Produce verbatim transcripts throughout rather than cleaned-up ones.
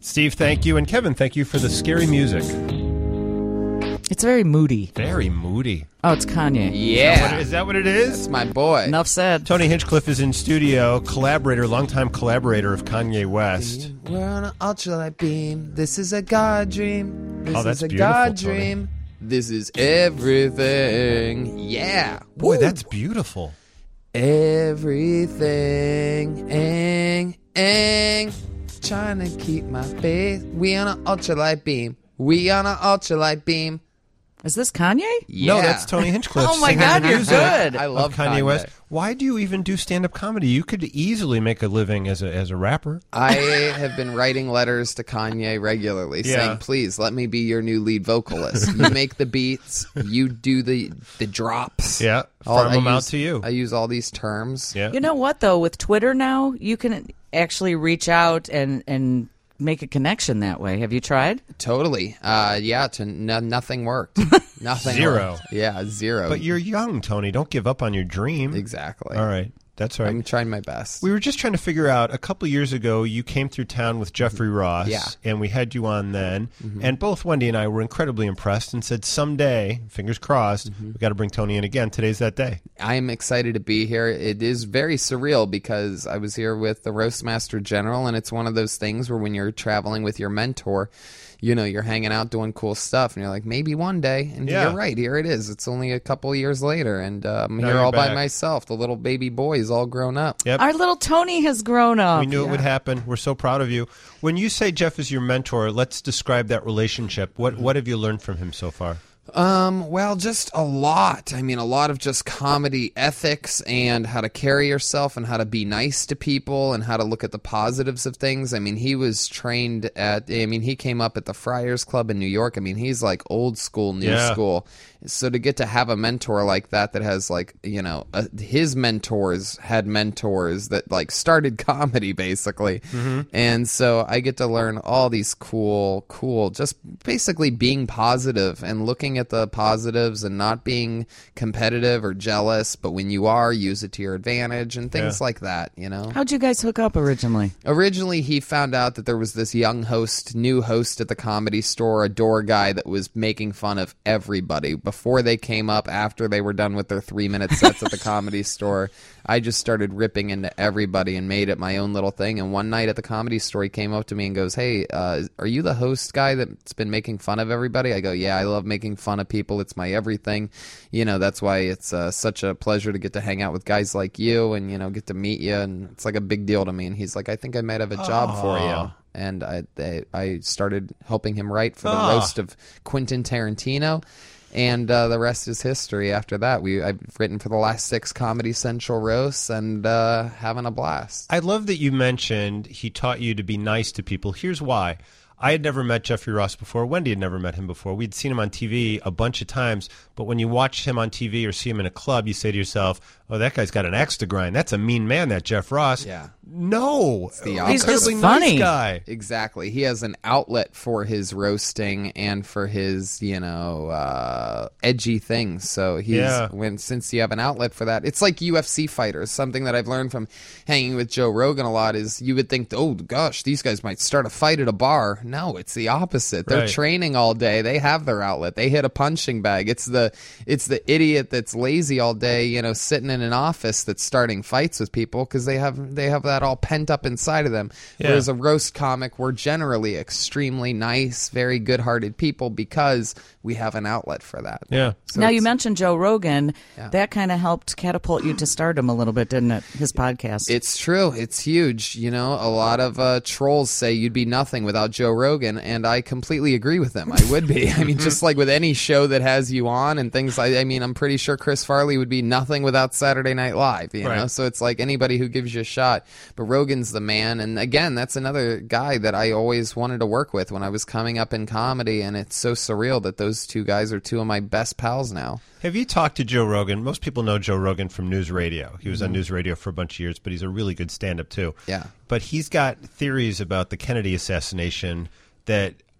Steve, thank you. And Kevin, thank you for the scary music. It's very moody. Very moody. Oh, it's Kanye. Yeah. Is that what it is? That's my boy. Enough said. Tony Hinchcliffe is in studio, collaborator, longtime collaborator of Kanye West. We're on an ultralight beam. This is a God dream. This Oh, that's is a beautiful, God Tony. dream. This is everything. Yeah. Boy, Woo. that's beautiful. Everything. Ing, ing. Trying to keep my faith. We on an ultralight beam. We on an ultralight beam. Is this Kanye? Yeah. No, that's Tony Hinchcliffe. Oh, my singing God, the you're music good. I love of Kanye, Kanye. West. Why do you even do stand-up comedy? You could easily make a living as a as a rapper. I have been writing letters to Kanye regularly Yeah. saying, please let me be your new lead vocalist. You make the beats, you do the the drops. Yeah, All- farm I them out use- to you. I use all these terms. Yeah. You know what, though? With Twitter now, you can actually reach out and, and make a connection that way. Have you tried? Totally. Uh, yeah, to no, nothing worked. Nothing Zero. worked. Yeah, zero. But you're young, Tony. Don't give up on your dream. Exactly. All right. That's right. I'm trying my best. We were just trying to figure out, a couple years ago, you came through town with Jeffrey Ross, Yeah. and we had you on then, and both Wendy and I were incredibly impressed and said, someday, fingers crossed, we got to bring Tony in again. Today's that day. I'm excited to be here. It is very surreal because I was here with the Roastmaster General, and it's one of those things where when you're traveling with your mentor, you know, you're hanging out doing cool stuff, and you're like, maybe one day. And Yeah. you're right. Here it is. It's only a couple years later, and uh, I'm Now here you're all by back. myself. The little baby boy is all grown up. Yep. Our little Tony has grown up. We knew it would happen. We're so proud of you. When you say Jeff is your mentor, let's describe that relationship. What what have you learned from him so far? Um, well, just a lot. I mean, a lot of just comedy ethics and how to carry yourself and how to be nice to people and how to look at the positives of things. I mean, he was trained at, I mean, he came up at the Friars Club in New York. I mean, he's like old school, new Yeah. school. So to get to have a mentor like that, that has like, you know, uh, his mentors had mentors that like started comedy basically. And so I get to learn all these cool, cool, just basically being positive and looking at the positives and not being competitive or jealous. But when you are, use it to your advantage and things Yeah. like that, you know? How'd you guys hook up originally? Originally, he found out that there was this young host, new host at the Comedy Store, a door guy that was making fun of everybody. Before they came up, after they were done with their three-minute sets at the Comedy Store, I just started ripping into everybody and made it my own little thing. And one night at the Comedy Store, he came up to me and goes, hey, uh, are you the host guy that's been making fun of everybody? I go, yeah, I love making fun of people. It's my everything. You know, that's why it's uh, such a pleasure to get to hang out with guys like you and, you know, get to meet you. And it's like a big deal to me. And he's like, I think I might have a job for you. And I, I I started helping him write for the Ah. roast of Quentin Tarantino. And uh, the rest is history. After that, we I've written for the last six Comedy Central roasts and uh, having a blast. I love that you mentioned he taught you to be nice to people. Here's why. I had never met Jeffrey Ross before. Wendy had never met him before. We'd seen him on T V a bunch of times, but when you watch him on T V or see him in a club, you say to yourself, oh, that guy's got an axe to grind. That's a mean man, that Jeff Ross. Yeah. No. the Incredibly opposite. He's just nice funny. guy. Exactly. He has an outlet for his roasting and for his, you know, uh, edgy things. So he's Yeah. when since you have an outlet for that, it's like U F C fighters. Something that I've learned from hanging with Joe Rogan a lot is you would think, oh gosh, these guys might start a fight at a bar. No, it's the opposite. They're Right. training all day. They have their outlet. They hit a punching bag. It's the it's the idiot that's lazy all day, you know, sitting in an office that's starting fights with people because they have they have that all pent up inside of them. Yeah. Whereas a roast comic, we're generally extremely nice, very good-hearted people because we have an outlet for that. Yeah. So now, you it's- mentioned Joe Rogan. Yeah. That kind of helped catapult you to stardom a little bit, didn't it? His podcast. It's true. It's huge. You know, a lot of uh, trolls say you'd be nothing without Joe Rogan, and I completely agree with them. I would be. I mean, just like with any show that has you on and things like, I mean, I'm pretty sure Chris Farley would be nothing without Saturday Night Live, you Right. know? So it's like anybody who gives you a shot. But Rogan's the man. And again, that's another guy that I always wanted to work with when I was coming up in comedy, and it's so surreal that those two guys are two of my best pals now. Have you talked to Joe Rogan? Most people know Joe Rogan from News Radio. He was on News Radio for a bunch of years, but he's a really good stand-up too. Yeah. But he's got theories about the Kennedy assassination that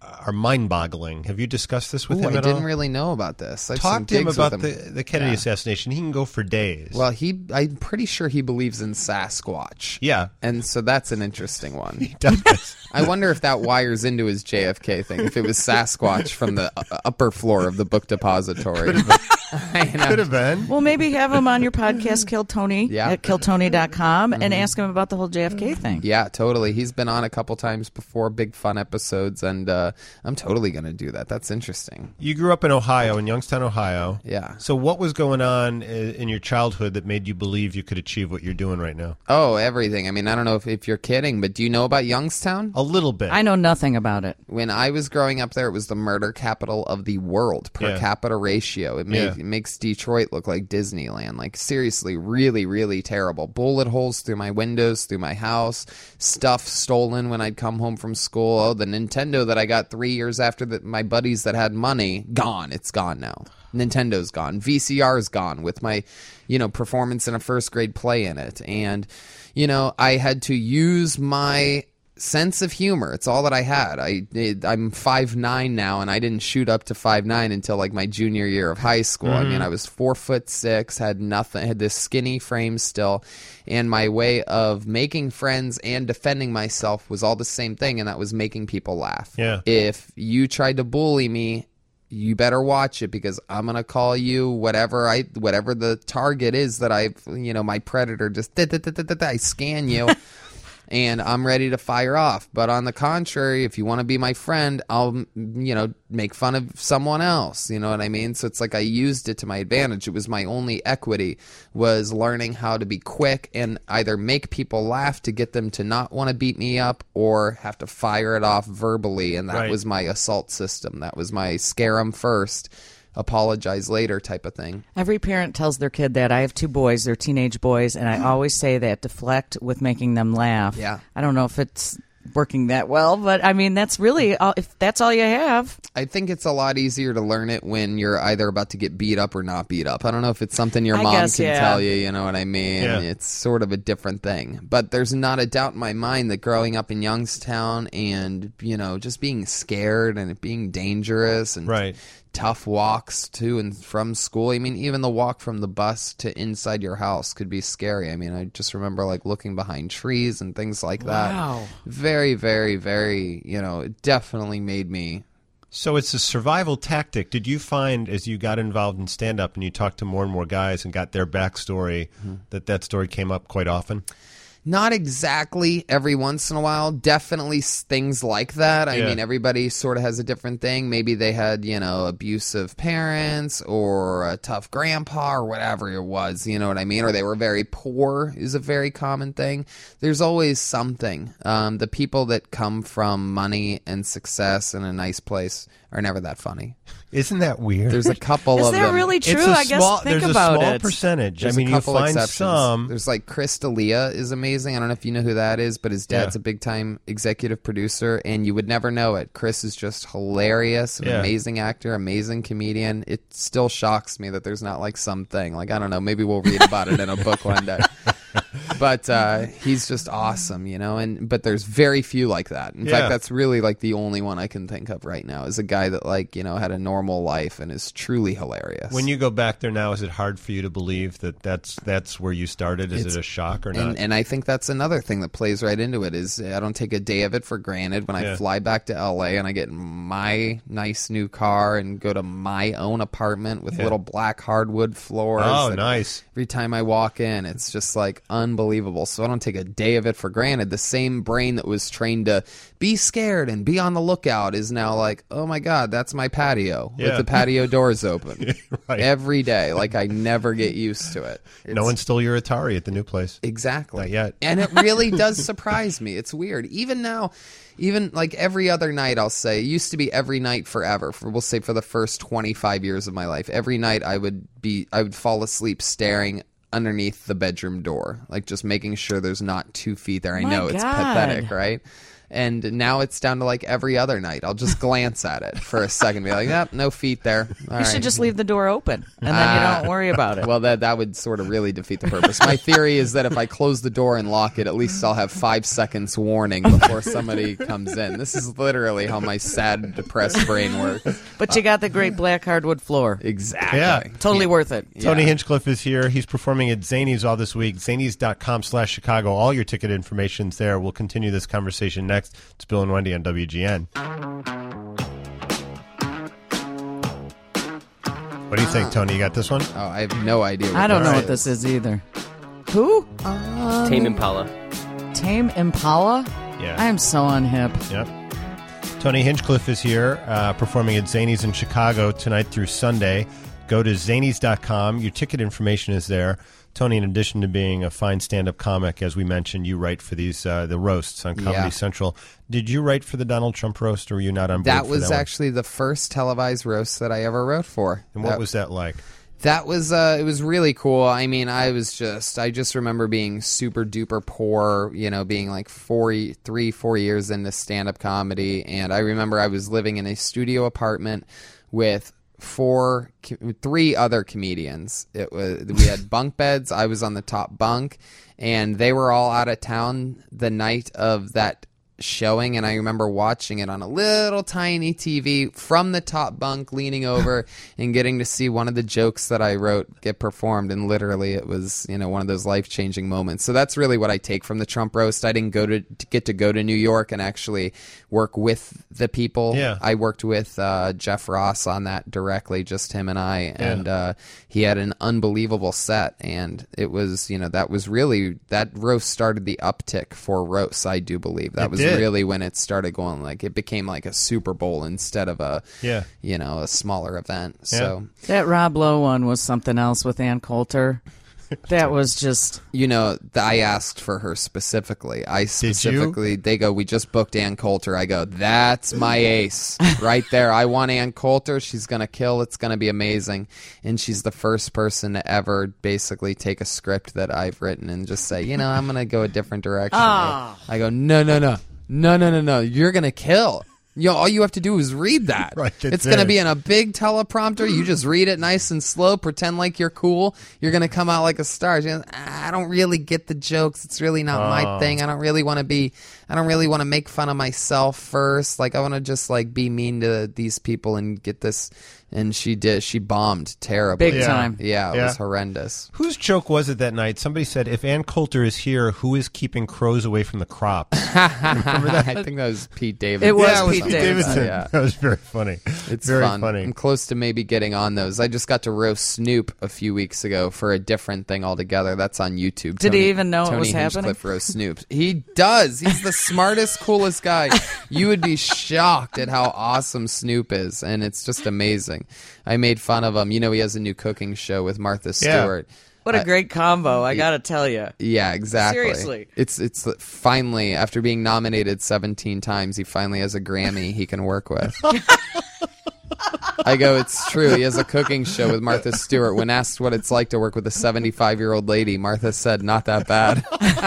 are mind-boggling. Have you discussed this with Ooh, him I at didn't all? really know about this. I've Talk seen to him digs about with the, him. the Kennedy Yeah. assassination. He can go for days. Well, he I'm pretty sure he believes in Sasquatch. yeah, And so that's an interesting one. he does. I wonder if that wires into his J F K thing. If it was Sasquatch from the uh, upper floor of the book depository. You know? Could have been. Well, maybe have him on your podcast, Kill Tony, Yeah. at kill tony dot com, and ask him about the whole J F K thing. Yeah, totally. He's been on a couple times before, big fun episodes, and uh, I'm totally going to do that. That's interesting. You grew up in Ohio, in Youngstown, Ohio. Yeah. So what was going on i- in your childhood that made you believe you could achieve what you're doing right now? Oh, everything. I mean, I don't know if, if you're kidding, but do you know about Youngstown? A little bit. I know nothing about it. When I was growing up there, it was the murder capital of the world per Yeah. capita ratio. It, made, Yeah. it makes Detroit look like Disneyland. Like, seriously, really, really terrible. Bullet holes through my windows, through my house, stuff stolen when I'd come home from school. Oh, the Nintendo that I got three years after the, my buddies that had money, gone. It's gone now. Nintendo's gone. V C R's gone with my, you know, performance in a first grade play in it. And, you know, I had to use my sense of humor. It's all that I had. I it, I'm five nine now, and I didn't shoot up to five nine until like my junior year of high school. I mean, I was four foot six, had nothing, had this skinny frame still, and my way of making friends and defending myself was all the same thing, and that was making people laugh. Yeah. If you tried to bully me, you better watch it, because I'm gonna call you whatever I whatever the target is that I've, you know, my predator just da, da, da, da, da, da, I scan you. And I'm ready to fire off. But on the contrary, if you want to be my friend, I'll, you know, make fun of someone else. You know what I mean? So it's like I used it to my advantage. It was my only equity, was learning how to be quick and either make people laugh to get them to not want to beat me up, or have to fire it off verbally. And that Right. was my assault system. That was my scare 'em first, apologize later type of thing. Every parent tells their kid that. I have two boys. They're teenage boys, and I always say that deflect with making them laugh. Yeah. I don't know if it's working that well, but I mean, that's really, all, if that's all you have. I think it's a lot easier to learn it when you're either about to get beat up or not beat up. I don't know if it's something your I mom guess, can yeah. tell you, you know what I mean? Yeah. It's sort of a different thing. But there's not a doubt in my mind that growing up in Youngstown and, you know, just being scared and it being dangerous and Right. tough walks to and from school. I mean, even the walk from the bus to inside your house could be scary. I mean, I just remember like looking behind trees and things like that. Wow. Very, very, very, you know, it definitely made me. So it's a survival tactic. Did you find, as you got involved in stand-up and you talked to more and more guys and got their backstory, Mm-hmm. that that story came up quite often? Not exactly every once in a while. Definitely s- things like that. I Yeah. mean, everybody sort of has a different thing. Maybe they had, you know, abusive parents or a tough grandpa or whatever it was. You know what I mean? Or they were very poor is a very common thing. There's always something. Um, the people that come from money and success and a nice place are never that funny. Isn't that weird? There's a couple Is of that them. really true? It's a I guess small, think there's about a small it. percentage. There's I mean, a you couple find exceptions. some. There's like Chris D'Elia is amazing. I don't know if you know who that is, but his dad's Yeah. a big time executive producer, and you would never know it. Chris is just hilarious, an Yeah. amazing actor, amazing comedian. It still shocks me that there's not like something. Like, I don't know, maybe we'll read about it in a book one day. But uh, he's just awesome, you know. And but there's very few like that. In Yeah. fact, that's really like the only one I can think of right now is a guy that like, you know, had a normal life and is truly hilarious. When you go back there now, is it hard for you to believe that that's that's where you started? Is It's- it a shock or not? And, and I think that's another thing that plays right into it is I don't take a day of it for granted when I Yeah. fly back to L A and I get in my nice new car and go to my own apartment with Yeah. little black hardwood floors. Oh, and nice. Every time I walk in, it's just like unbelievable. So I don't take a day of it for granted. The same brain that was trained to be scared and be on the lookout is now like, oh my God, that's my patio Yeah. with the patio doors open Right. every day. Like I never get used to it. no It's- one stole your Atari at the new place. Exactly. Not yet. And it really does surprise me. It's weird. Even now, even like every other night, I'll say, it used to be every night forever. For we'll say for the first twenty-five years of my life, every night I would be, I would fall asleep staring underneath the bedroom door, like just making sure there's not two feet there. I My know it's God. pathetic, right? And now it's down to like every other night. I'll just glance at it for a second, be like, "Yep, no feet there." All You right. should just leave the door open, and then Ah. you don't worry about it. Well, that that would sort of really defeat the purpose. My theory is that if I close the door and lock it, at least I'll have five seconds warning before somebody comes in. This is literally how my sad, depressed brain works. But you got the great black hardwood floor. Exactly. Yeah. Totally worth it. Tony Yeah. Hinchcliffe is here. He's performing at Zanies all this week. Zanies.com slash Chicago. All your ticket information's there. We'll continue this conversation next. It's Bill and Wendy on W G N. What do you think, Tony? You got this one? Oh, I have no idea. What I don't know All what right. this is either. Who? Tame Impala. Tame Impala? Yeah. I am so unhip. Yep. Tony Hinchcliffe is here, uh, performing at Zanies in Chicago tonight through Sunday. Go to Zanies dot com. Your ticket information is there. Tony, in addition to being a fine stand-up comic, as we mentioned, you write for these uh, the roasts on Comedy Yeah. Central. Did you write for the Donald Trump roast, or were you not on board That for was that one? actually the first televised roast that I ever wrote for. And what That- was that like? That was uh, it was really cool. I mean, I was just I just remember being super duper poor, you know, being like four, three, four years into stand up comedy, and I remember I was living in a studio apartment with four, three other comedians. It was we had bunk beds. I was on the top bunk, and they were all out of town the night of that showing, and I remember watching it on a little tiny T V from the top bunk, leaning over and getting to see one of the jokes that I wrote get performed, and literally it was, you know, one of those life-changing moments. So that's really what I take from the Trump roast. I didn't go to, to get to go to New York and actually work with the people. Yeah. I worked with uh, Jeff Ross on that directly, just him and I, and uh, he had an unbelievable set, and it was, you know, that was really, that roast started the uptick for roasts, I do believe. That It was did. really when it started going, like, it became like a Super Bowl instead of a, Yeah. you know, a smaller event. So, That Rob Lowe one was something else with Ann Coulter. That was just... you know, th- I asked for her specifically. I specifically, they go, "We just booked Ann Coulter." I go, "That's my ace right there. I want Ann Coulter. She's going to kill. It's going to be amazing." And she's the first person to ever basically take a script that I've written and just say, you know, I'm going to go a different direction. Ah. I go, no, no, no, no, no, no, no. You're going to kill. You know, all you have to do is read that. Right, that's it's going to it. be in a big teleprompter. You just read it nice and slow. Pretend like you're cool. You're going to come out like a star. She goes, I don't really get the jokes. It's really not my Oh. thing. I don't really want to be. I don't really want to make fun of myself first. Like I want to just like be mean to these people and get this. And she did. She bombed terribly. Big Yeah. time. Yeah, it Yeah. was horrendous. Whose joke was it that night? Somebody said, if Ann Coulter is here, who is keeping crows away from the crops? I think that was Pete Davidson. It was yeah, it was Pete Pete Davidson. Davidson. Yeah. That was very funny. It's very fun. funny. I'm close to maybe getting on those. I just got to roast Snoop a few weeks ago for a different thing altogether. That's on YouTube. Did he even know it Tony was happening? Hinchcliffe roast Snoop. He does. He's the smartest, coolest guy. You would be shocked at how awesome Snoop is, and it's just amazing. I made fun of him. You know, he has a new cooking show with Martha Yeah. Stewart. What a Uh, great combo, I gotta tell you. Yeah, exactly. Seriously. It's it's finally, after being nominated seventeen times, he finally has a Grammy he can work with. I go, it's true. He has a cooking show with Martha Stewart. When asked what it's like to work with a seventy-five-year-old lady, Martha said, not that bad.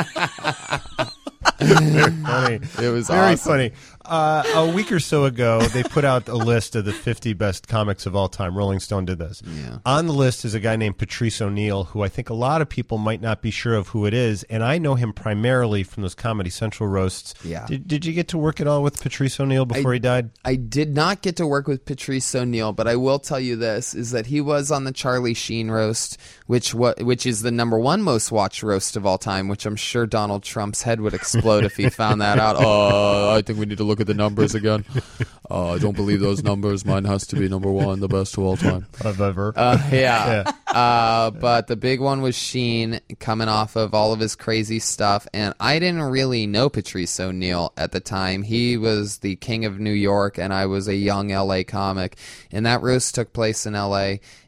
Funny. It was Very awesome. funny. Uh, a week or so ago, they put out a list of the fifty best comics of all time. Rolling Stone did this. Yeah. On the list is a guy named Patrice O'Neill, who I think a lot of people might not be sure of who it is, and I know him primarily from those Comedy Central roasts. Yeah. Did, did you get to work at all with Patrice O'Neill before I- he died? I did not get to work with Patrice O'Neill, but I will tell you this, is that he was on the Charlie Sheen roast, which wa- which is the number one most watched roast of all time, which I'm sure Donald Trump's head would explode if he found that out. Oh, I think we need to look at the numbers again. Oh, I don't believe those numbers. Mine has to be number one, the best of all time. Of ever. Uh, yeah. Uh, but the big one was Sheen coming off of all of his crazy stuff. And I didn't really know Patrice O'Neill at the time. He was the king of New York, and I was a young L A comic. And that roast took place in L A.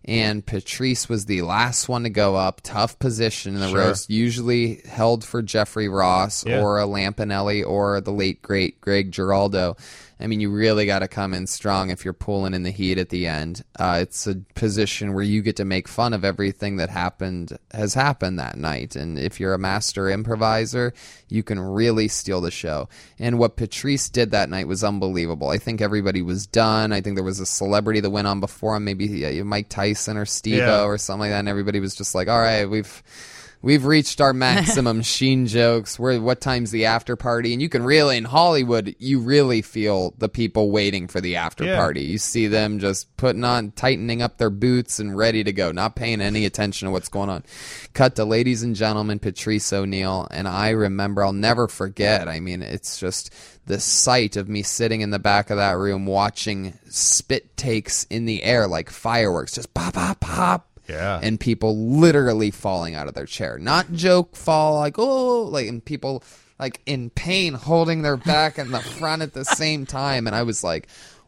and Patrice was the last one to go up. Tough position in the Sure. roast, usually held for Jeffrey Ross Yeah. or a Lampanelli or the late, great Greg Giraldo. I mean, you really got to come in strong if you're pulling in the heat at the end. Uh, it's a position where you get to make fun of everything that happened, has happened that night. And if you're a master improviser, you can really steal the show. And what Patrice did that night was unbelievable. I think everybody was done. I think there was a celebrity that went on before him, maybe yeah, Mike Tyson or Steve-O Yeah. or something like that. And everybody was just like, all right, we've... We've reached our maximum Sheen jokes. We're, what time's the after party? And you can really, in Hollywood, you really feel the people waiting for the after Yeah. party. You see them just putting on, tightening up their boots and ready to go, not paying any attention to what's going on. Cut to Ladies and Gentlemen, Patrice O'Neal. And I remember, I'll never forget. I mean, it's just the sight of me sitting in the back of that room watching spit takes in the air like fireworks, just pop, pop, pop. Yeah. And people literally falling out of their chair. Not joke fall, like, oh, like, and people, like, in pain, holding their back and the front at the same time. And I was like,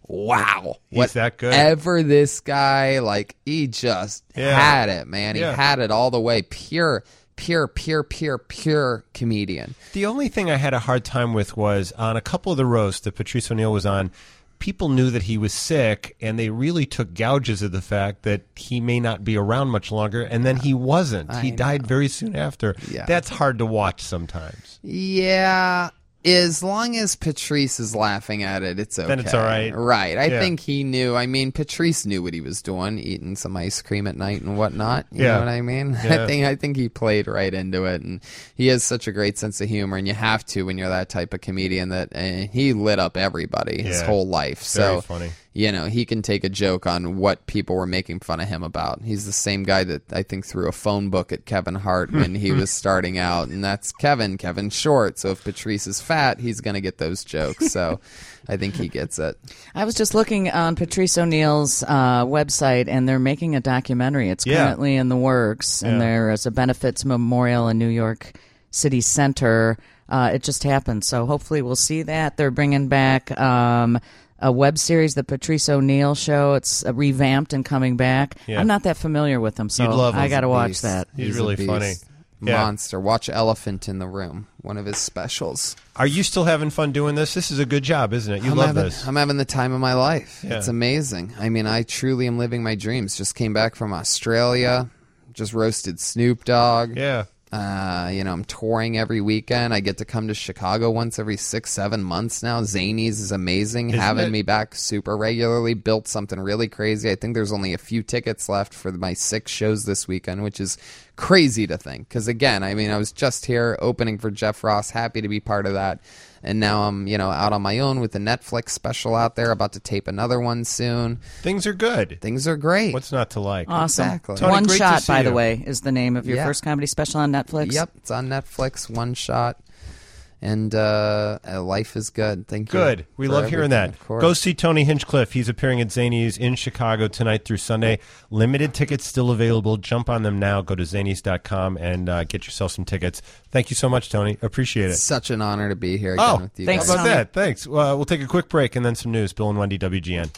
wow. He's that good. Whatever this guy, like, he just Yeah. had it, man. He Yeah. had it all the way. Pure, pure, pure, pure, pure comedian. The only thing I had a hard time with was on a couple of the roasts that Patrice O'Neal was on, people knew that he was sick, and they really took gouges of the fact that he may not be around much longer, and then he wasn't. I he died know. very soon after. Yeah. That's hard to watch sometimes. Yeah, as long as Patrice is laughing at it, it's okay. Then it's all right. Right. I Yeah. think he knew. I mean, Patrice knew what he was doing, eating some ice cream at night and whatnot. You Yeah. know what I mean? Yeah. I think I think he played right into it, and he has such a great sense of humor, and you have to when you're that type of comedian. That uh, he lit up everybody his Yeah. whole life. Very So funny. you know, he can take a joke on what people were making fun of him about. He's the same guy that I think threw a phone book at Kevin Hart when he was starting out, and that's Kevin. Kevin's short, so if Patrice is fat, he's going to get those jokes. So I think he gets it. I was just looking on Patrice O'Neal's uh, website, and they're making a documentary. It's Yeah. currently in the works, and Yeah. there is a benefits memorial in New York City Center. Uh, it just happened, so hopefully we'll see that. They're bringing back um, a web series, The Patrice O'Neal Show. It's uh, revamped and coming back. Yeah. I'm not that familiar with him, so You'd love him. I got to watch Beast. that. He's a really beast. funny. Yeah. Monster. Watch Elephant in the Room, one of his specials. Are you still having fun doing this? This is a good job, isn't it? You I'm love having, this. I'm having the time of my life. Yeah. It's amazing. I mean, I truly am living my dreams. Just came back from Australia. Just roasted Snoop Dogg. Yeah. Uh, you know, I'm touring every weekend. I get to come to Chicago once every six, seven months now. Zanies is amazing. Isn't Having it? me back super regularly. Built something really crazy. I think there's only a few tickets left for my six shows this weekend, which is crazy to think. Because again, I mean, I was just here opening for Jeff Ross. Happy to be part of that. And now I'm, you know, out on my own with the Netflix special out there. About to tape another one soon. Things are good. Things are great. What's not to like? Awesome. Exactly. Tony, One great to Shot, see by the you. way, is the name of your Yeah. first comedy special on Netflix. Yep, it's on Netflix. One shot. And uh, uh, life is good. Thank you. Good. We for love hearing everything, that. of course. Go see Tony Hinchcliffe. He's appearing at Zanies in Chicago tonight through Sunday. Limited tickets still available. Jump on them now. Go to zanies dot com and uh, get yourself some tickets. Thank you so much, Tony. Appreciate it. It's such an honor to be here again Oh, with you thanks, guys. How about Tony. that? Thanks. Uh, we'll take a quick break and then some news. Bill and Wendy, W G N.